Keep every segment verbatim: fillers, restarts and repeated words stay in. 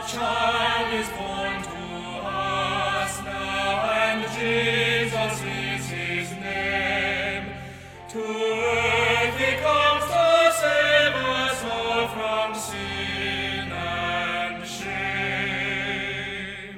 child is born to us now, and Jesus is his name. To earth he comes to save us all from sin and shame.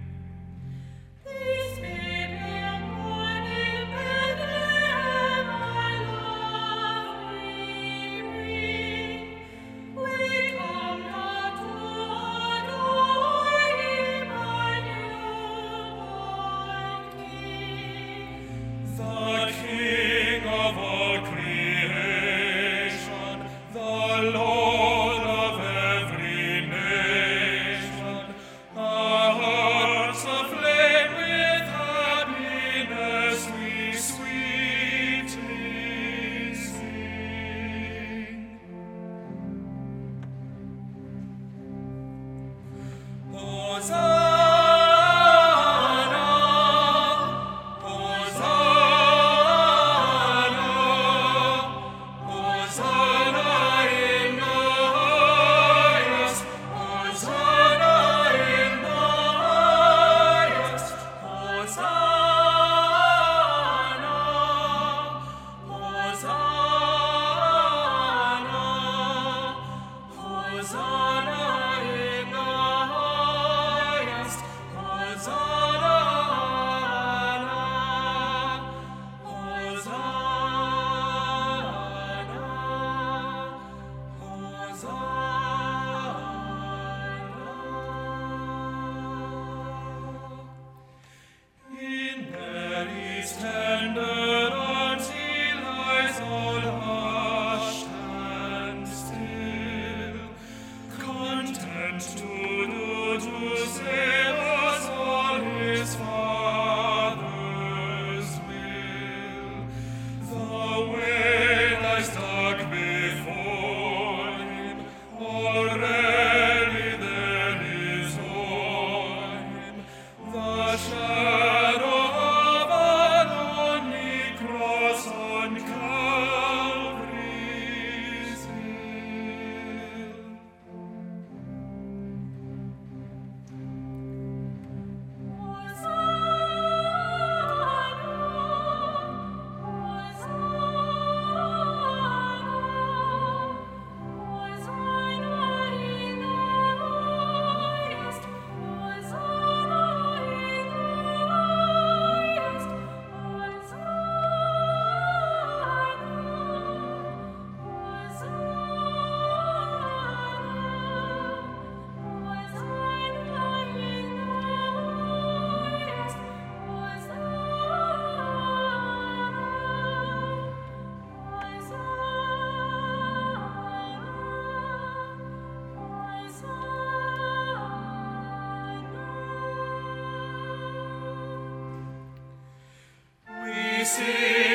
This baby born in Bethlehem, our love we bring. We come not to adore him, our newborn King. The King of all creation, the Lord of every nation, our hearts aflame with happiness, we sweetly sing. Hosanna, Hosanna, Hosanna in the highest, Hosanna in the highest, Hosanna, Hosanna, Hosanna in the highest, Hosanna, Hosanna. In Mary's tender arms he lies all hushed and still, content to do to save us all his Father's will. The way lies dark before him, already there is o'er him the shadow of a lonely cross on Calvary's hill. We sing